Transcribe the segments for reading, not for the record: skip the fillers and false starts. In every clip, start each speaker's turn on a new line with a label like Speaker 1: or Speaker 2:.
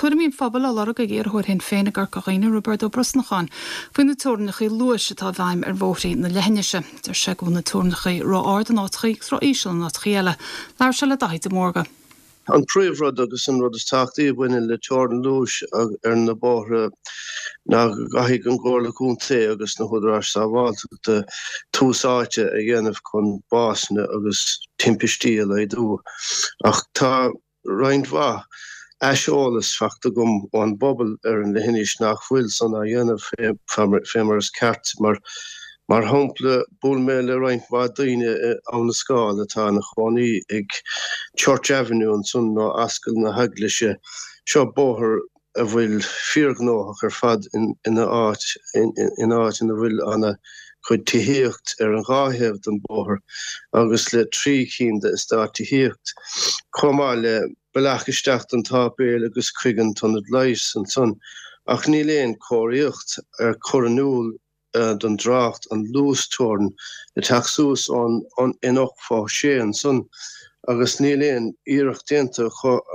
Speaker 1: tuairimín phobal a lara go ggéarthóir hen féin gur coghine Roberto Brosnachan faoin na túrnachaí luas atá bhaim bhótaí na leithneise tar se go na túrnachaí rá ardan átachaí rá ísal na chéile. Leir se le daid mórga.
Speaker 2: An príomhrad agus an rud is táchtaí bhaine le teordan lúis na báthre ná gaithigh an gcóirlaún té agus na chuidir sa bháilteach de túsáite a dhéanamh chun básna agus timpistí a le dú. Ach tá roiint bha eisiolalas feachta gom an bobbal an lehinnis nach bhfuil san a dhéanamh fémar as ceart mar hampla búl mé le roiint bha daoine an na scáil atá na chánaí ag Church Avenue an sun ná ascail na haglaise seo bóthir a bhfuil fíorgnóach ar fad in áit ina bhfuil anna chud tíhíocht ar an gáthebh den bóthir agus le trí cínta is tá tíhíocht comá le belachaisteach an tápéil agus chuigean tonnad leis an son ach ní léon cóiríocht ar choranúil den dracht an lústorn de taxús an inoch fá sé an son agus ní léon iirecht dénta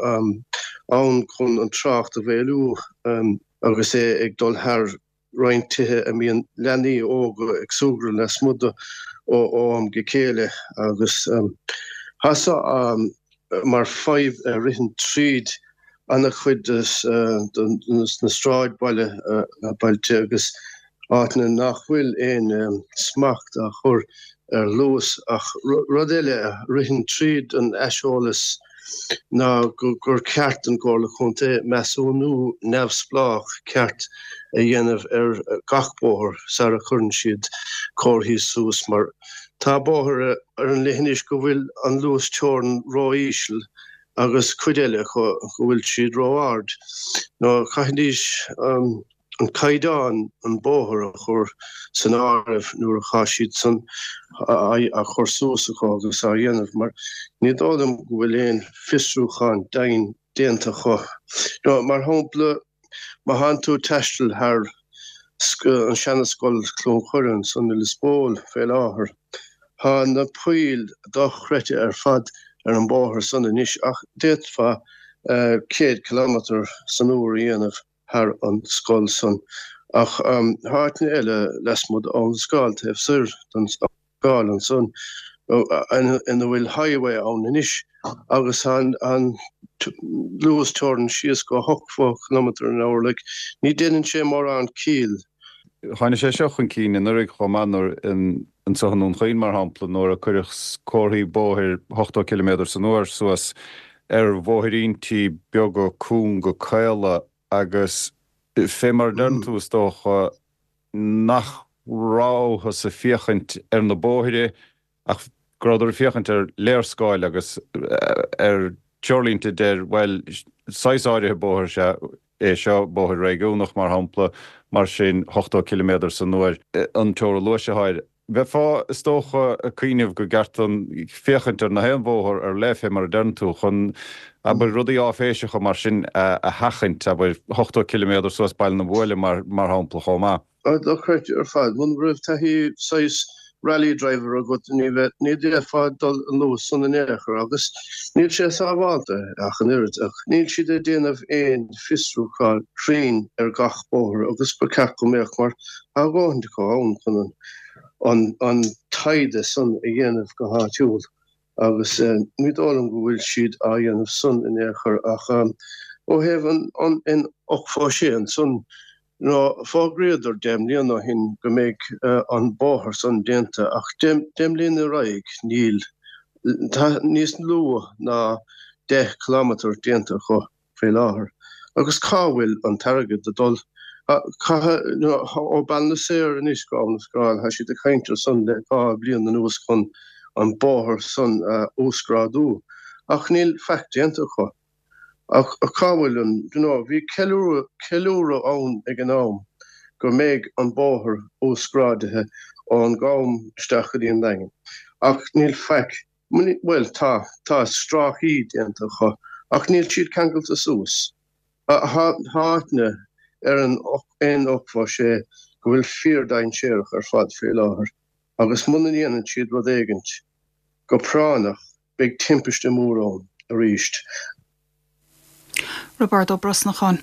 Speaker 2: an chun an tracht a bhéú agus ag dul haar roiintithe a míon lenaí óga ag súgra le smuda ó am gecéile agus hasa mar 5 rihin tríd anna chuid na stráid bailte agus áitna nachhfuil éon smacht a chur ar luas ach rud eile rihin tríd an eisiolalas ná gur ceart an gcóirlaún té measúnú neamhsplách ceart a dhéanamh ar gachbóthir sa a churn siad cóirthaí sús mar tá bóthir ar an leithnis go bhfuil an luas teorn rá ísil agus cuid eile go bhfuil siad rá ard. Ná chaithníos an caiidán an bóthir a chur san áibh nuair a chaisiad san a chur súsacha agus a dhéanamh mar ní dádam go bhfuil éon fiosrúcháin dain déanta chu. No mar hampla má han tú teistil ar an seanascoil clón chuireann san na Lisbón fé láthair. Tá na puil dá chreite ar fad ar an bóthir san inis ach déit fa 100 kilometer san uair dhéanamh har an scoil son. Ach háitne eile lesmod an scoil tef sur den scoil an son en bhfuil highway an inis agus an Lewis Torn sias go 8 kilometer an hour like ní dénn sé mar an Kiel.
Speaker 3: Chaine sé seach an cín in nurig chomanor in sohan an chuin mar hampla nóir a chuirich cóirí bóthir 8 km san uair suas bhóthirítí beag go cún go chéile agus fémar dernús dócha nach ráha sa fiochant na bóthire ach gradar fiochant léirscáil agus teorlínta der well 6 áirithe bóthir se é seo bóthir réigiúnach mar hampla mar sin 8 km san uair an teora luise háir. Bheith fá istócha a cuiineh go gartan féchantar na héan bóthir ar leifé mar dernú chun aber rudaí áféise chu mar sin a hachant a bfuil 8 km suas bail na bhile mar hampla chomá.
Speaker 2: Chuirte ar fad, bhn rih taí 6 rally driver a got ní dé fad dul an luas san éachar agus níl sé sábháilta ach an irid ach níl siad a déanamh éon fiosrúcháil trín ar gach bóthir agus ba ceart go méach mar a gáinte go ann chun an taide san a dhéanamh go háitiúil agus ní dálam go bhfuil siad a dhéanamh san in éachar ach ó heh an in 8 sé an sun no fágréidir déimlíon nó hin go méid an bóthir san déanta ach déimlíon a raig níl níos lua ná 10 km déanta chu fé láthair. Agus cáhfuil an targad a dul ó ban na séir in iscáil na scáil ha siad a chaintear san le gá blion na nuas chun an bóthir san ósgradú ach níl fecht déanta chu. Ach cáhfuil bhí ceúra ann ag an am go méid an bóthir óscrádithe an gám stachadíon dain. Ach níl feic, well tá stráchaí déanta chu, ach níl siad ceangailt a sús. Háitne ar an 8 sé go bhfuil 4 dain séireach ar fad fé láthair. Agus muna dhéanann siad rud éigent go pránach beag timpiste mórrán a ríist.
Speaker 1: Roberto Brosnachan.